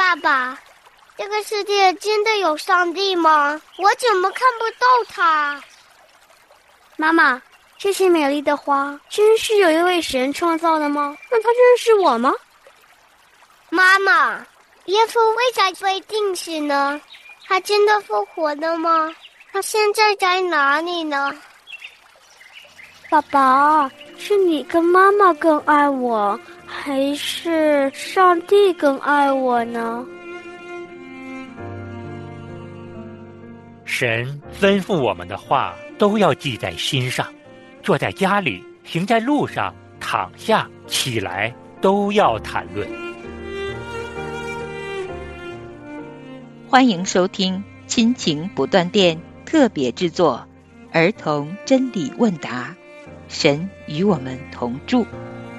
爸爸，这个世界真的有上帝吗？我怎么看不到他？ 妈妈，这些美丽的花真是有一位神创造的吗？那他认识我吗？ 妈妈，耶稣为啥被钉死呢？他真的复活了吗？他现在在哪里呢？ 爸爸，是你跟妈妈更爱我，还是上帝更爱我呢？ 神吩咐我们的话都要记在心上，坐在家里，行在路上，躺下起来，都要谈论。 欢迎收听亲情不断电特别制作儿童真理问答，神与我们同住。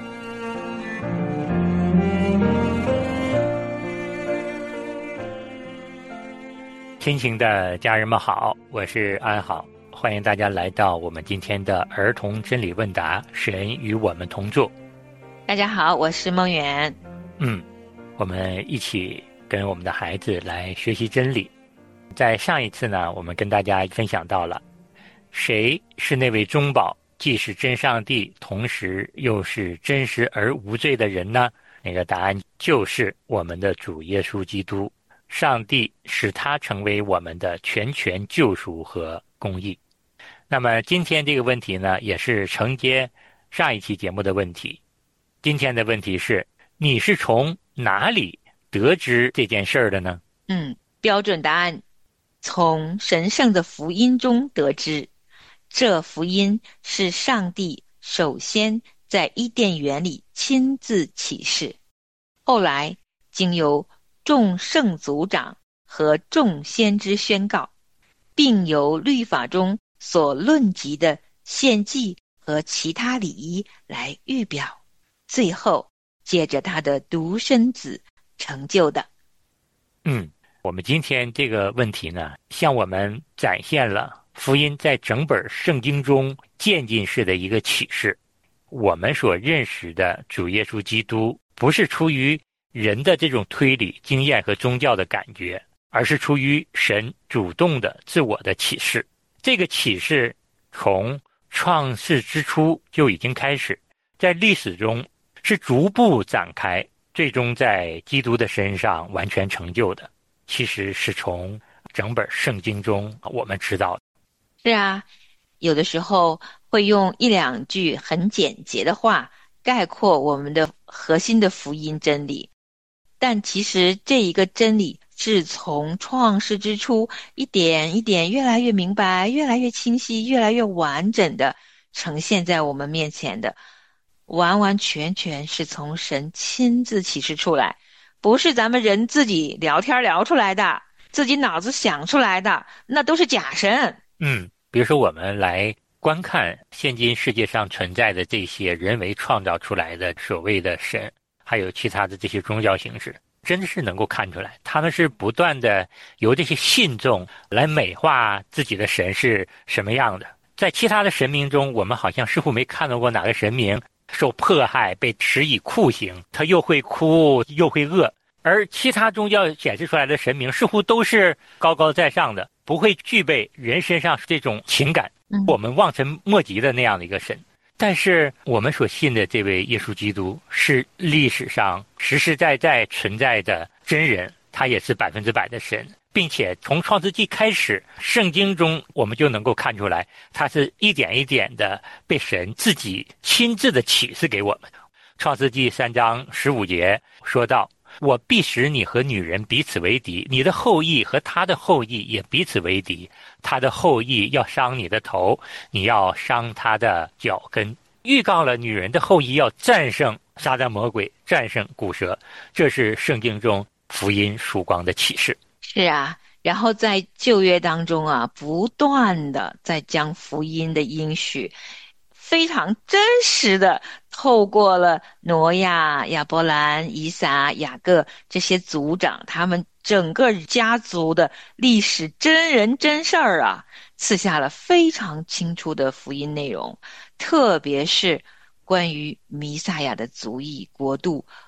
亲情的家人们好，我是安好，欢迎大家来到我们今天的儿童真理问答，神与我们同住。 大家好，我是梦圆。 我们一起跟我们的孩子来学习真理。在上一次呢，我们跟大家分享到了谁是那位中保，既是真上帝，同时又是真实而无罪的人呢？那个答案就是我们的主耶稣基督。上帝使他成为我们的全权救赎和公义。那么今天这个问题呢，也是承接上一期节目的问题。今天的问题是，你是从哪里得知这件事儿的呢？ 标准答案，从神圣的福音中得知。这福音是上帝首先在伊甸园里亲自启示，后来经由众圣族长和众先知宣告，并由律法中所论及的献祭和其他礼仪来预表，最后借着他的独生子成就的。 我们今天这个问题呢，向我们展现了福音在整本圣经中渐进式的一个启示。我们所认识的主耶稣基督，不是出于人的这种推理、经验和宗教的感觉，而是出于神主动的自我的启示。这个启示从创世之初就已经开始，在历史中是逐步展开，最终在基督的身上完全成就的。其实是从整本圣经中我们知道的。 是啊，有的时候会用一两句很简洁的话概括我们的核心的福音真理，但其实这一个真理是从创世之初一点一点越来越明白，越来越清晰，越来越完整的呈现在我们面前的，完完全全是从神亲自启示出来，不是咱们人自己聊天聊出来的，自己脑子想出来的，那都是假神。 比如说我们来观看现今世界上存在的这些人为创造出来的所谓的神，还有其他的这些宗教形式，真的是能够看出来，他们是不断的由这些信众来美化自己的神是什么样的。在其他的神明中，我们好像似乎没看到过哪个神明受迫害被施以酷刑，他又会哭又会饿，而其他宗教显示出来的神明似乎都是高高在上的，不会具备人身上这种情感，我们望尘莫及的那样的一个神。但是我们所信的这位耶稣基督是历史上实实在在存在的真人，他也是100%的神，并且从创世纪开始，圣经中我们就能够看出来，他是一点一点的被神自己亲自的启示给我们。创世纪3章15节说到，我必使你和女人彼此为敌，你的后裔和他的后裔也彼此为敌，他的后裔要伤你的头，你要伤他的脚跟。预告了女人的后裔要战胜撒旦魔鬼，战胜古蛇，这是圣经中福音曙光的启示。 是啊，然后在旧约当中啊，不断的在将福音的应许非常真实的透过了挪亚、亚伯兰、以撒、雅各这些族长，他们整个家族的历史真人真事儿啊，赐下了非常清楚的福音内容，特别是关于弥赛亚的族裔、国度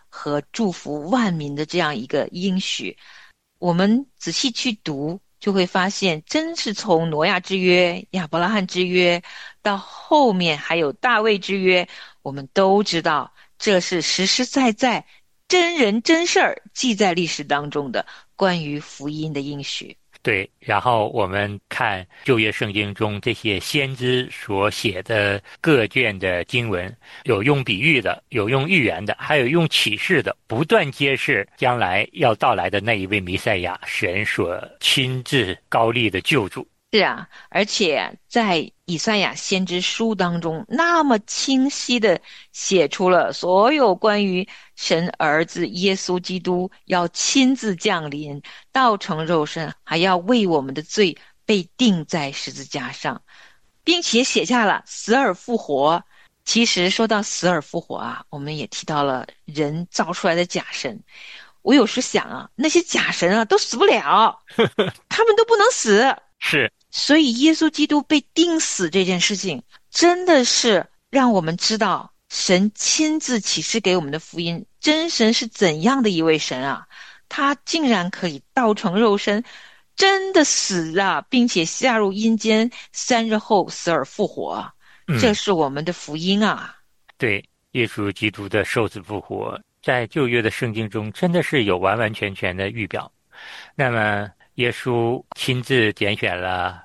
和祝福万民的这样一个应许。我们仔细去读，就会发现，真是从挪亚之约、亚伯拉罕之约，到后面还有大卫之约，我们都知道这是实实在在、真人真事儿记在历史当中的关于福音的应许。 对，然后我们看旧约圣经中这些先知所写的各卷的经文，有用比喻的，有用预言的，还有用启示的，不断揭示将来要到来的那一位弥赛亚，神所亲自高立的救主。 是啊，而且在以赛亚先知书当中，那么清晰的写出了所有关于神儿子耶稣基督要亲自降临，道成肉身，还要为我们的罪被钉在十字架上，并且写下了死而复活。其实说到死而复活啊，我们也提到了人造出来的假神。我有时想啊，那些假神啊都死不了，他们都不能死。 是， 所以耶稣基督被钉死这件事情，真的是让我们知道神亲自启示给我们的福音，真神是怎样的一位神啊！他竟然可以道成肉身，真的死啊，并且下入阴间，3日后死而复活。这是我们的福音啊！ 对，耶稣基督的受死复活，在旧约的圣经中真的是有完完全全的预表。那么耶稣亲自拣选了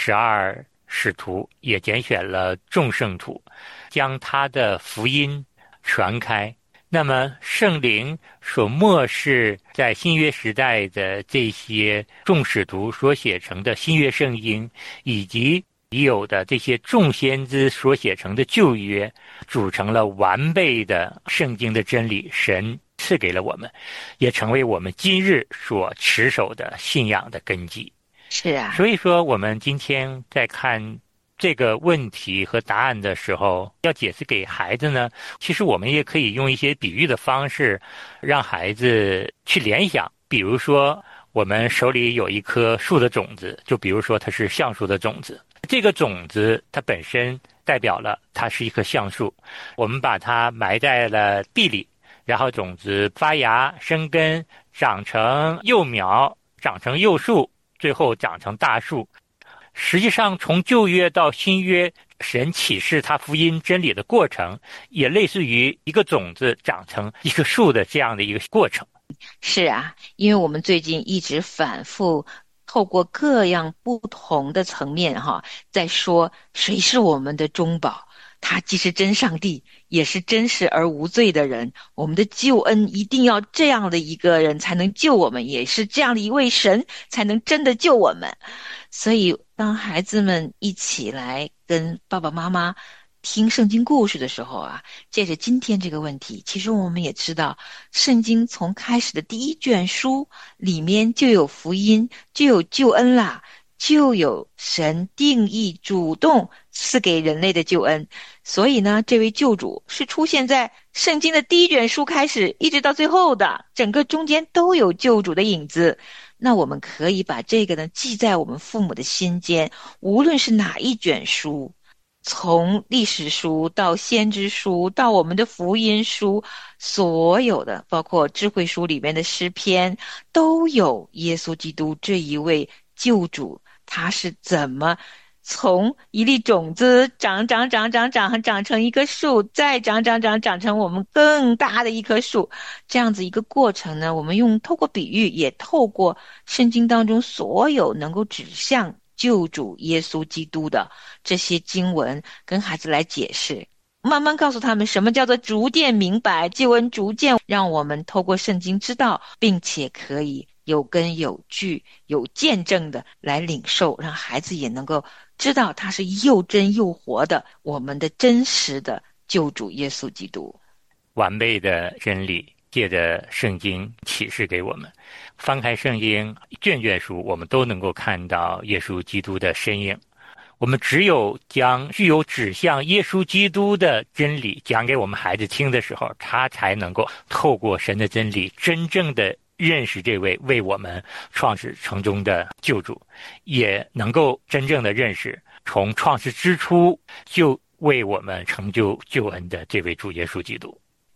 12使徒，也拣选了众圣徒，将他的福音传开。那么圣灵所默示在新约时代的这些众使徒所写成的新约圣经，以及已有的这些众先知所写成的旧约，组成了完备的圣经的真理，神赐给了我们，也成为我们今日所持守的信仰的根基。 是啊， 所以说我们今天在看这个问题和答案的时候，要解释给孩子呢，其实我们也可以用一些比喻的方式让孩子去联想。比如说我们手里有一棵树的种子，就比如说它是橡树的种子，这个种子它本身代表了它是一棵橡树，我们把它埋在了地里，然后种子发芽生根，长成幼苗，长成幼树，最后长成大树。实际上从旧约到新约，神启示他福音真理的过程，也类似于一个种子长成一棵树的这样的一个过程。 是啊，因为我们最近一直反复透过各样不同的层面在说谁是我们的中保，他既是真上帝，也是真实而无罪的人。我们的救恩一定要这样的一个人才能救我们，也是这样的一位神才能真的救我们。所以当孩子们一起来跟爸爸妈妈听圣经故事的时候啊，借着今天这个问题，其实我们也知道，圣经从开始的第1卷书里面就有福音，就有救恩啦，就有神定义主动赐给人类的救恩。所以呢，这位救主是出现在圣经的第1卷书开始一直到最后的，整个中间都有救主的影子。那我们可以把这个呢记在我们父母的心间，无论是哪一卷书，从历史书到先知书到我们的福音书，所有的包括智慧书里面的诗篇，都有耶稣基督这一位救主，他是怎么从一粒种子长成一棵树，再长成我们更大的一棵树，这样子一个过程呢，我们透过比喻，也透过圣经当中所有能够指向救主耶稣基督的这些经文，跟孩子来解释，慢慢告诉他们什么叫做逐渐明白，救恩逐渐让我们透过圣经知道，并且可以有根有据有见证的来领受，让孩子也能够知道他是又真又活的我们的真实的救主耶稣基督。 完备的真理借着圣经启示给我们，翻开圣经卷卷书，我们都能够看到耶稣基督的身影。我们只有将具有指向耶稣基督的真理讲给我们孩子听的时候，他才能够透过神的真理真正的认识这位为我们创始成终的救主，也能够真正的认识从创世之初就为我们成就救恩的这位主耶稣基督。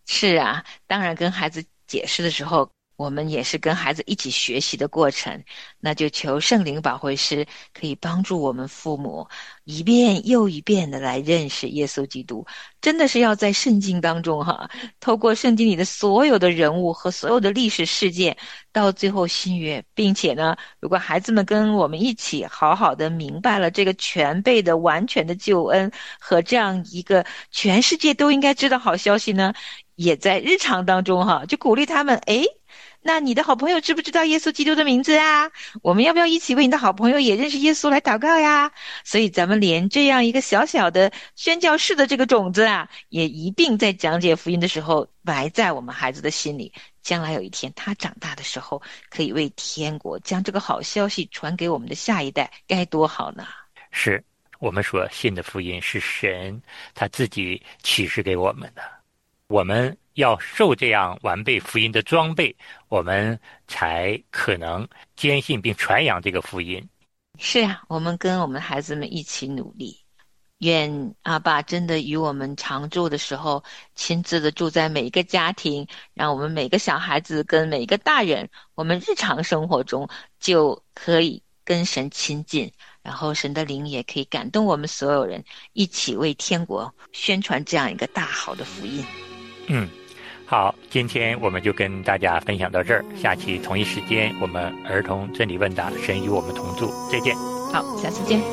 是啊，当然跟孩子解释的时候，我们也是跟孩子一起学习的过程。那就求圣灵保惠师可以帮助我们父母一遍又一遍的来认识耶稣基督。真的是要在圣经当中透过圣经里的所有的人物和所有的历史事件，到最后新约，并且呢，如果孩子们跟我们一起好好的明白了这个全备的完全的救恩和这样一个全世界都应该知道好消息呢，也在日常当中就鼓励他们，诶，那你的好朋友知不知道耶稣基督的名字啊？我们要不要一起为你的好朋友也认识耶稣来祷告呀？所以咱们连这样一个小小的宣教士的这个种子也一并在讲解福音的时候埋在我们孩子的心里。将来有一天他长大的时候，可以为天国将这个好消息传给我们的下一代，该多好呢！ 是我们所信的福音是神他自己启示给我们的，我们要受这样完备福音的装备，我们才可能坚信并传扬这个福音。 是啊，我们跟我们孩子们一起努力。愿阿爸真的与我们常住的时候，亲自的住在每一个家庭，让我们每个小孩子跟每一个大人，我们日常生活中就可以跟神亲近，然后神的灵也可以感动我们所有人，一起为天国宣传这样一个大好的福音。 好，今天我们就跟大家分享到这儿，下期同一时间我们儿童真理问答，神与我们同住，再见。 好，下次见。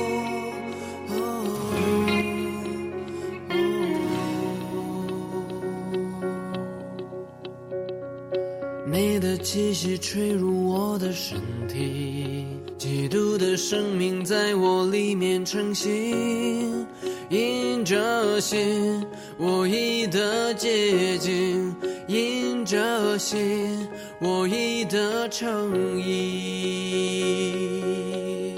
你的气息吹入我的身体，基督的生命在我里面成型，因着信我已得洁净，因着信我已得称义。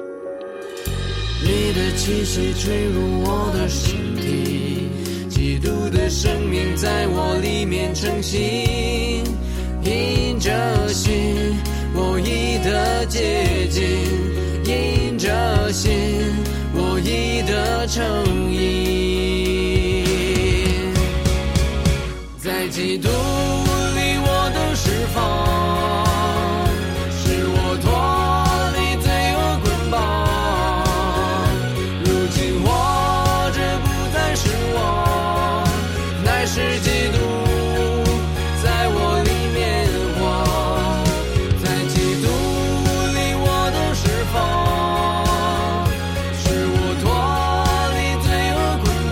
你的气息吹入我的身体，基督的生命在我里面成型，因着信我已得洁净，因着信我已得称义。在基督里我都释放，使我脱离罪恶捆绑。如今活着不再是我，乃是基督在我里面活。在基督里我都释放，使我脱离罪恶捆绑。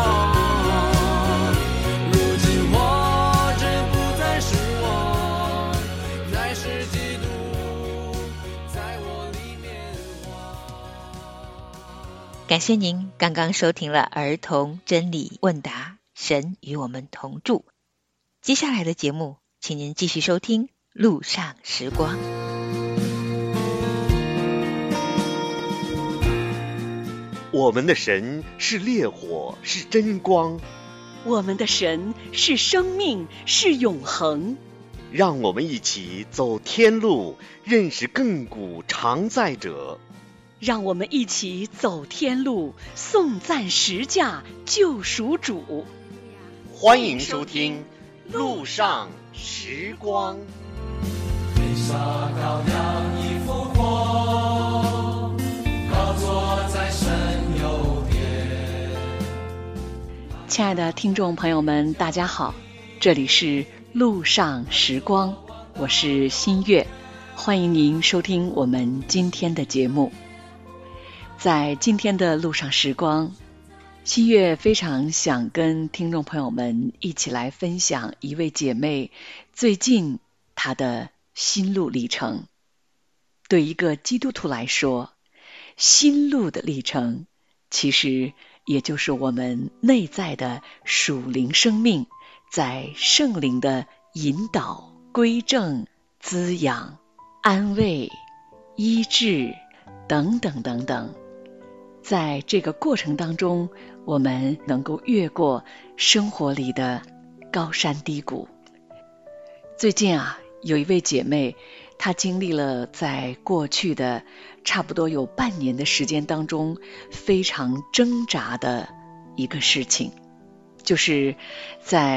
如今活着不再是我，乃是基督在我里面活。 感谢您刚刚收听了儿童真理问答，神与我们同住。接下来的节目，请您继续收听路上时光。 我们的神是烈火，是真光， 我们的神是生命，是永恒。 让我们一起走天路，认识亘古常在者。 让我们一起走天路，颂赞十架救赎主。 欢迎收听路上时光。 天上羔羊已复活，高坐在神右边。 亲爱的听众朋友们，大家好，这里是路上时光，我是新月，欢迎您收听我们今天的节目。在今天的路上时光，新月非常想跟听众朋友们一起来分享一位姐妹最近她的心路历程。对一个基督徒来说，心路的历程其实也就是我们内在的属灵生命在圣灵的引导、归正、滋养、安慰、医治等等等等。在这个过程当中，我们能够越过生活里的高山低谷。最近有一位姐妹，她经历了在过去的差不多有半年的时间当中非常挣扎的一个事情，就是在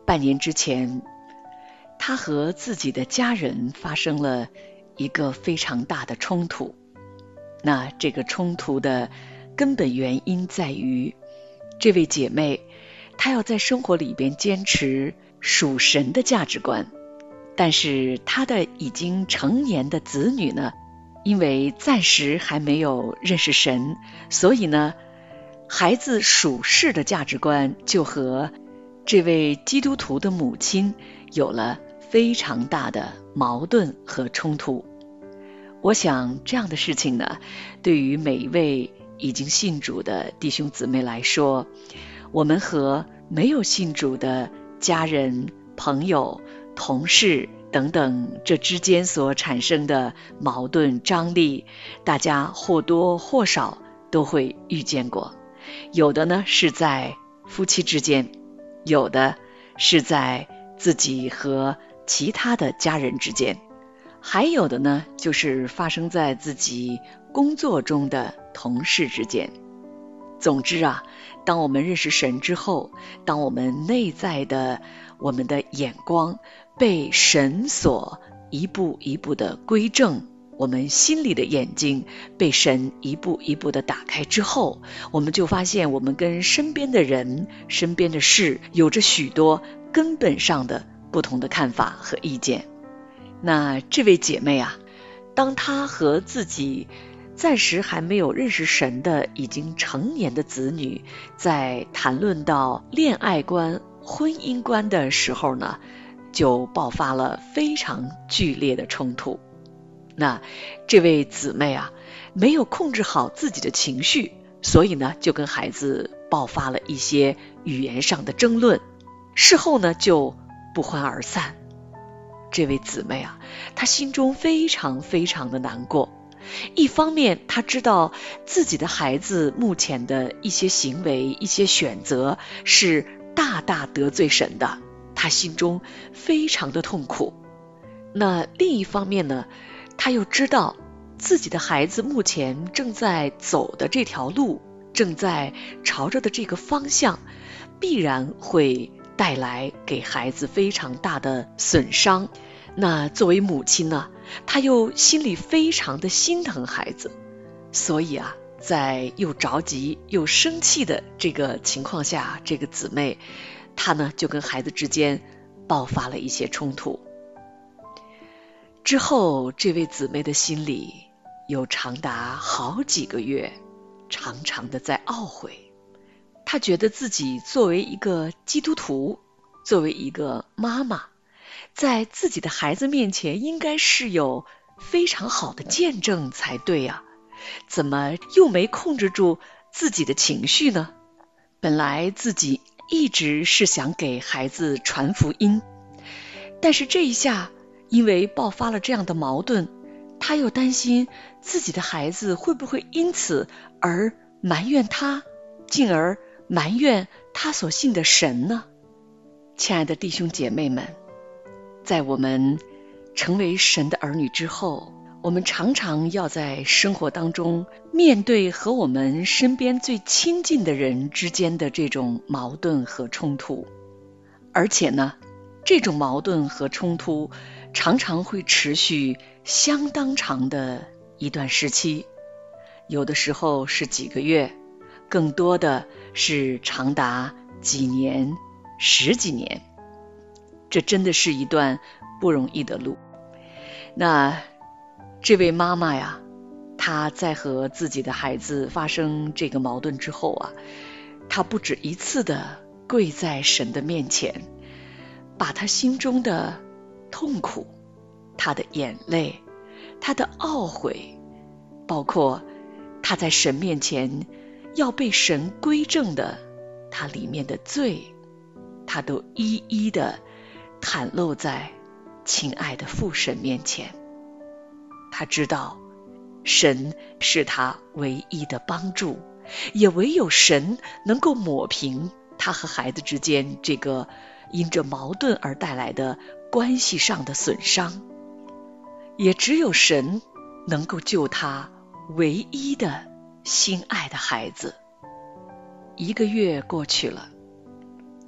半年之前，他和自己的家人发生了一个非常大的冲突。那这个冲突的根本原因在于，这位姐妹她要在生活里边坚持属神的价值观，但是她的已经成年的子女呢，因为暂时还没有认识神，所以呢，孩子属世的价值观就和这位基督徒的母亲有了非常大的矛盾和冲突。我想这样的事情呢，对于每一位已经信主的弟兄姊妹来说，我们和没有信主的家人、朋友、同事等等这之间所产生的矛盾张力，大家或多或少都会遇见过。有的呢是在夫妻之间，有的是在自己和其他的家人之间，还有的呢就是发生在自己工作中的同事之间。总之啊，当我们认识神之后，当我们内在的我们的眼光被神所一步一步的归正，我们心里的眼睛被神一步一步的打开之后，我们就发现我们跟身边的人、身边的事有着许多根本上的不同的看法和意见。那这位姐妹啊，当她和自己暂时还没有认识神的已经成年的子女在谈论到恋爱观、婚姻观的时候呢，就爆发了非常剧烈的冲突。那这位姊妹啊，没有控制好自己的情绪，所以呢，就跟孩子爆发了一些语言上的争论，事后呢，就不欢而散。这位姊妹啊，她心中非常非常的难过。一方面，她知道自己的孩子目前的一些行为、一些选择是大大得罪神的，她心中非常的痛苦。那另一方面呢，她又知道自己的孩子目前正在走的这条路，正在朝着的这个方向，必然会带来给孩子非常大的损伤。那作为母亲呢，她又心里非常的心疼孩子，所以啊，在又着急又生气的这个情况下，这个姊妹她呢就跟孩子之间爆发了一些冲突。之后，这位姊妹的心里有长达好几个月常常的在懊悔。她觉得自己作为一个基督徒，作为一个妈妈，在自己的孩子面前应该是有非常好的见证才对啊，怎么又没控制住自己的情绪呢？本来自己一直是想给孩子传福音，但是这一下因为爆发了这样的矛盾，他又担心自己的孩子会不会因此而埋怨他，进而埋怨他所信的神呢？亲爱的弟兄姐妹们，在我们成为神的儿女之后，我们常常要在生活当中面对和我们身边最亲近的人之间的这种矛盾和冲突，而且呢，这种矛盾和冲突常常会持续相当长的一段时期，有的时候是几个月，更多的是长达几年、十几年。这真的是一段不容易的路。那这位妈妈呀，她在和自己的孩子发生这个矛盾之后啊，她不止一次的跪在神的面前，把她心中的痛苦、她的眼泪、她的懊悔，包括她在神面前要被神归正的她里面的罪，她都一一的袒露在亲爱的父神面前。他知道神是他唯一的帮助，也唯有神能够抹平他和孩子之间这个因着矛盾而带来的关系上的损伤，也只有神能够救他唯一的心爱的孩子。1个月过去了，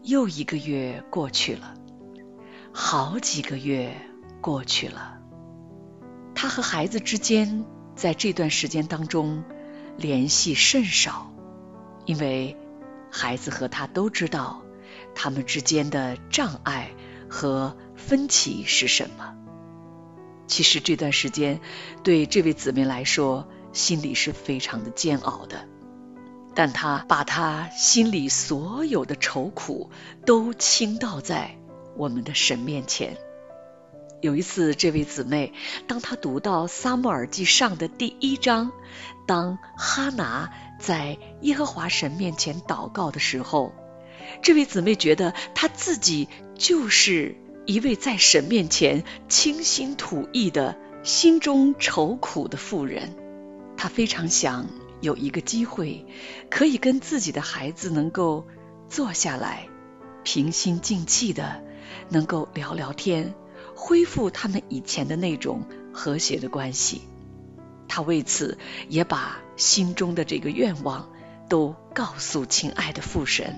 又一个月过去了，好几个月过去了。他和孩子之间在这段时间当中联系甚少，因为孩子和他都知道他们之间的障碍和分歧是什么。其实这段时间对这位姊妹来说心里是非常的煎熬的，但她把她心里所有的愁苦都倾倒在我们的神面前。有一次，这位姊妹当她读到撒母耳记上的第1章，当哈拿在耶和华神面前祷告的时候，这位姊妹觉得她自己就是一位在神面前倾心吐意的心中愁苦的妇人。她非常想有一个机会可以跟自己的孩子能够坐下来，平心静气的能够聊聊天，恢复他们以前的那种和谐的关系。她为此也把心中的这个愿望都告诉亲爱的父神。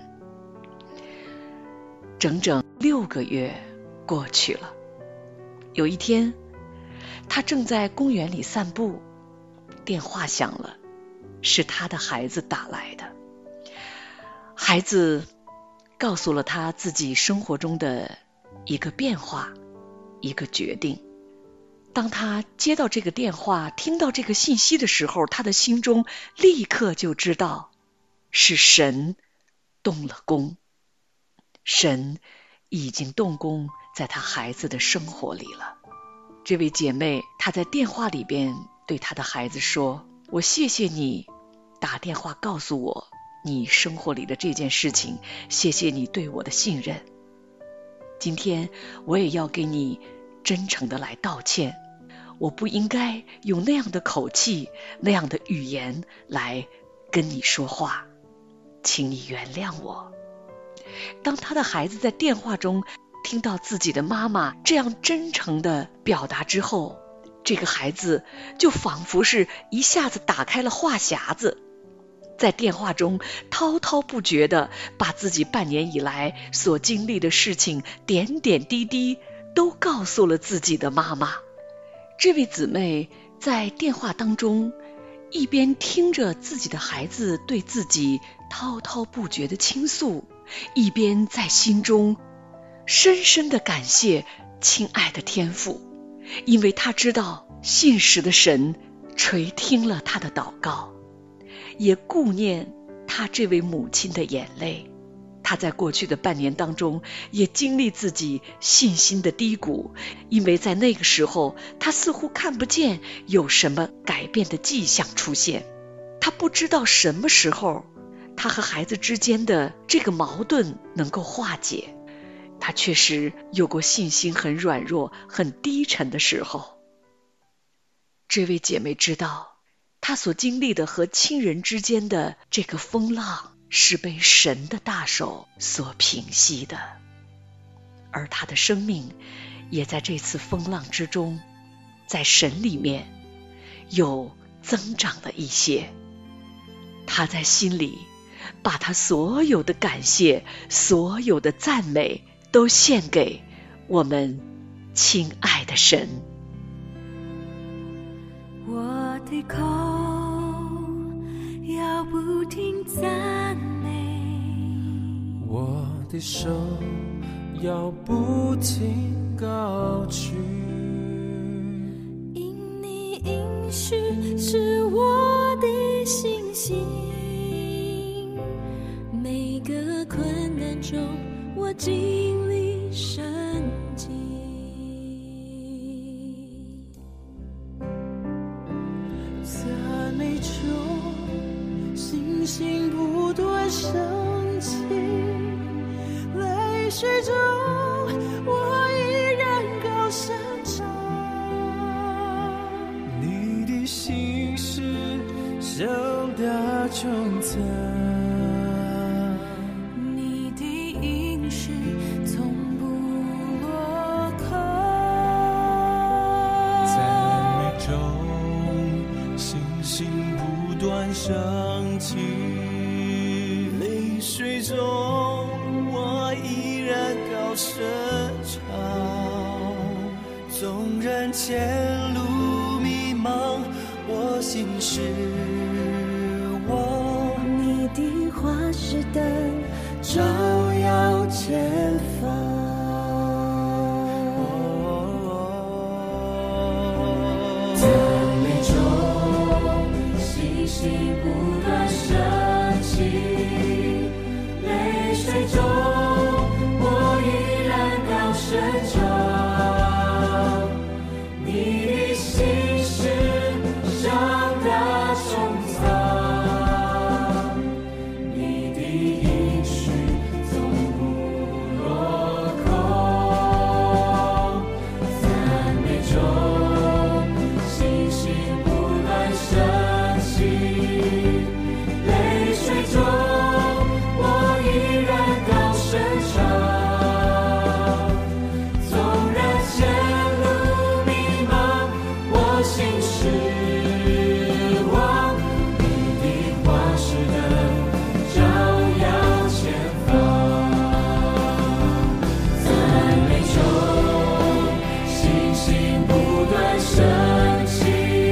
整整6个月过去了，有一天，他正在公园里散步，电话响了，是他的孩子打来的。孩子告诉了他自己生活中的一个变化，一个决定。当他接到这个电话，听到这个信息的时候，他的心中立刻就知道是神动了工，神已经动工在他孩子的生活里了。这位姐妹她在电话里边对她的孩子说，我谢谢你打电话告诉我你生活里的这件事情，谢谢你对我的信任。今天我也要给你真诚的来道歉，我不应该用那样的口气，那样的语言来跟你说话，请你原谅我。当他的孩子在电话中听到自己的妈妈这样真诚的表达之后，这个孩子就仿佛是一下子打开了话匣子，在电话中滔滔不绝地把自己半年以来所经历的事情点点滴滴都告诉了自己的妈妈。这位姊妹在电话当中一边听着自己的孩子对自己滔滔不绝的倾诉，一边在心中深深地感谢亲爱的天父，因为他知道信实的神垂听了他的祷告，也顾念他这位母亲的眼泪。他在过去的半年当中也经历自己信心的低谷，因为在那个时候他似乎看不见有什么改变的迹象出现。他不知道什么时候他和孩子之间的这个矛盾能够化解。他确实有过信心很软弱很低沉的时候。这位姐妹知道她所经历的和亲人之间的这个风浪是被神的大手所平息的，而她的生命也在这次风浪之中，在神里面又增长了一些。她在心里把她所有的感谢，所有的赞美都献给我们亲爱的神。 我的口要不停赞美， 我的手要不停高举， 因你应许是我的信心，每个困难中我经历神迹， 赞美中信心不断升起，泪水中我依然高声唱，你的心事像大钟赞， 你的应许从不落空， 赞美中信心不断升起，泪水中我纵然前路迷茫，我心是望你的话是灯，照耀前方。赞美中，星星不断升起，泪水中，我依然高声唱。你的心是上的穹苍，你的应许从不落空。赞美中，星星不断升起，泪水中，我依然高声唱。纵然前路迷茫，我心是望，你的话是灯，照耀前方。赞美中，星星不断升起，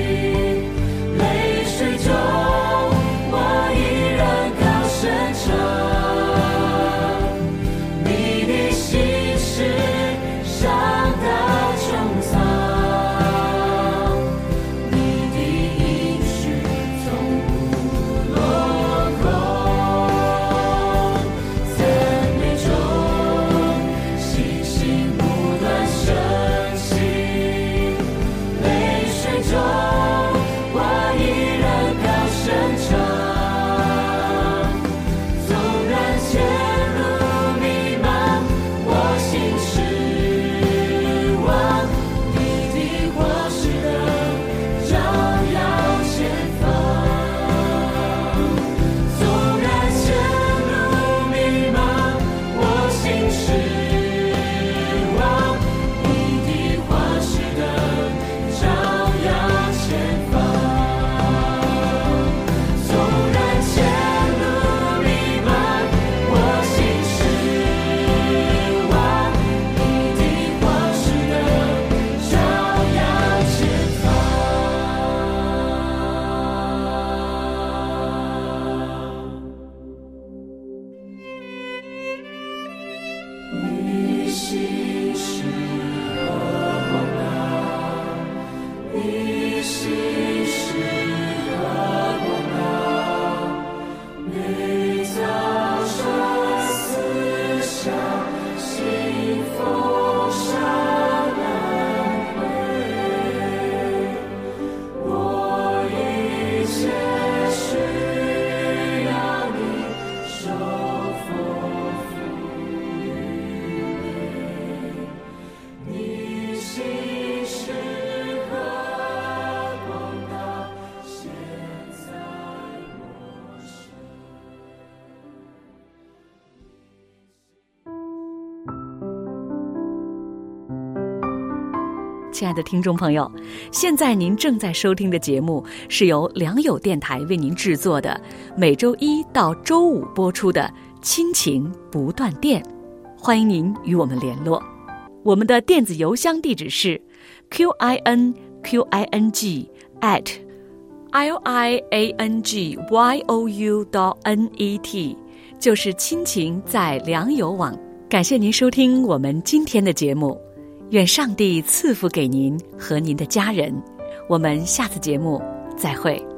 泪水中，我依然高声唱。你的心是上的穹苍，你的应许从不落空。赞美中，星星不断升起，泪水中，我依然高声唱。纵然前路迷茫，我心是望，你的话是灯，照耀前方。纵然前路迷茫，我心是望，你的话是灯，照耀前方。纵然前路迷茫，我心是望，你的话是灯，照耀前方。你心是何广大，你心是何广大，每早晨思想，信奉上恩惠。我一切需要你手丰富预备，你心是何广大，现在我身。 亲爱的听众朋友，现在您正在收听的节目是由良友电台为您制作的，每周一到周五播出的亲情不断电。欢迎您与我们联络，我们的电子邮箱地址是 QINQING@liangyou.net， 就是亲情在良友网。感谢您收听我们今天的节目，愿上帝赐福给您和您的家人。我们下次节目再会。